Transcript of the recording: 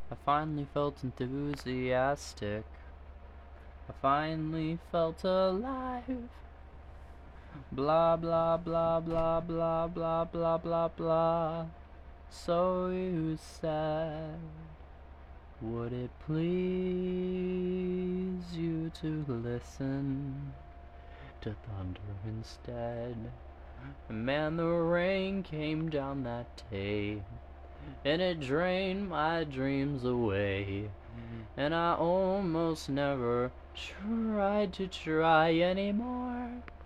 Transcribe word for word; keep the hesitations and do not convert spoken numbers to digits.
I finally felt enthusiastic. I finally felt alive. Blah blah blah blah blah blah blah blah blah. So you said, would it please you to listen to thunder instead? Man, the rain came down that day, and it drained my dreams away. And I almost never tried to try anymore.